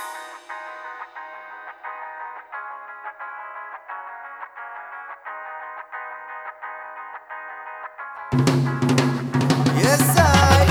Yes, I.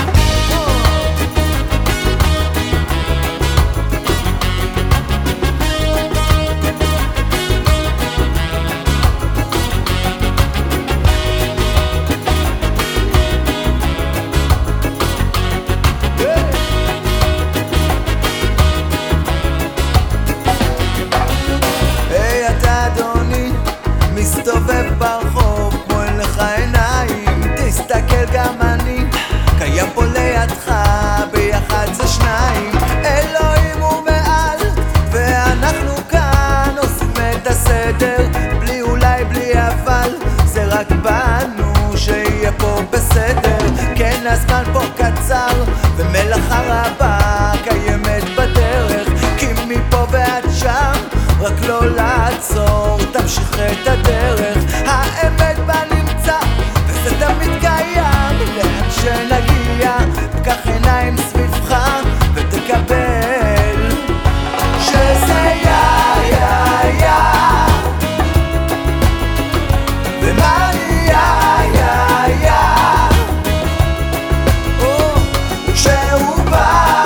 היי אתה אדוני, מסתובב ברחוב כמו אין לך עיניים. תסתכל גם אני, קיים פה לידך, ביחד זה שניים. אלוהים הוא מעל, ואנחנו כאן עושים את הסדר. בלי אולי, בלי אבל, זה רק בנו שיהיה פה בסדר. כן, הזמן פה קצר, ומלאכה רבה קיימת בדרך. כי מפה ועד שם, רק לא לעצור, תמשיך את הדרך. האמת בנמצא, וזה תמיד קיים. לאן שנגיע, פקח עיניים סביבך ותקבל שזה יא ומה יא כשהוא בא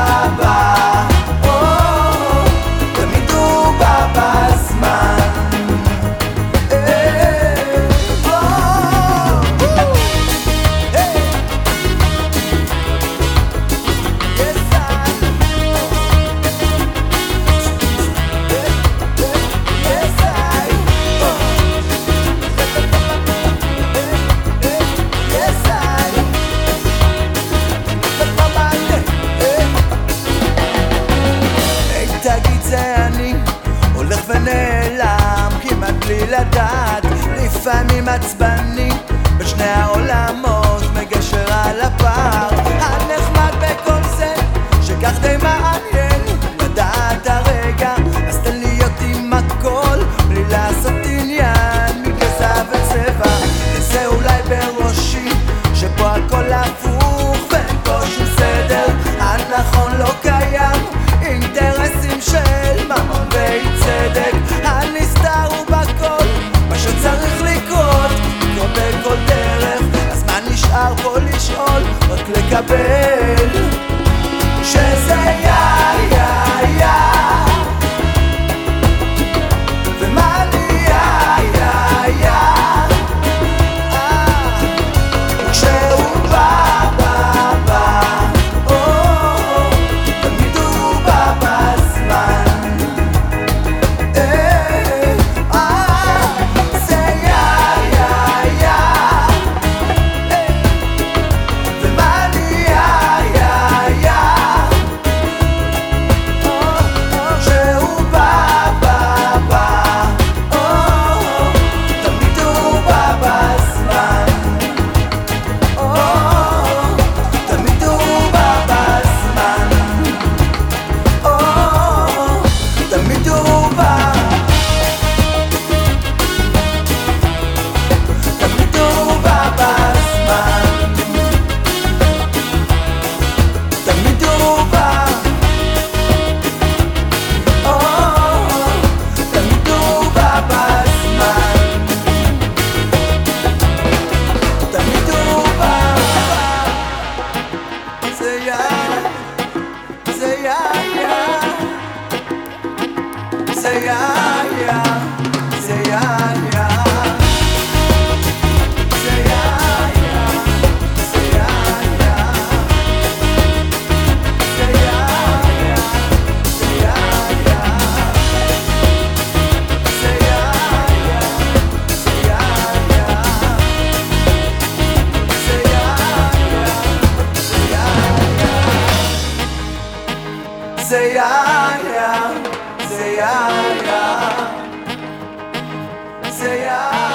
תמיד הוא בא בזמן. הולך ונעלם כמעט בלי לדעת, לפעמים עצבני בין שני העולמות, מגשר על הפער. הנחמד בכל זה שכך די מעניין לדעת הרגע, אז תן להיות עם הכל בלי לעשות עניין מגזע וצבע. וזה אולי בראשי שפה הכל הפוך ואין פה שום סדר. הנכון לא קיים, אינטרסים של ממון צדק. הנסתר הוא בכל מה שצריך לקרות, לקרות בכל דרך. אז מה נשאר פה לשאול? רק לקבל שזה יא ומה לי יא כשהוא בא תמיד הוא בא בזמן. Say yeah, say yeah, say yeah.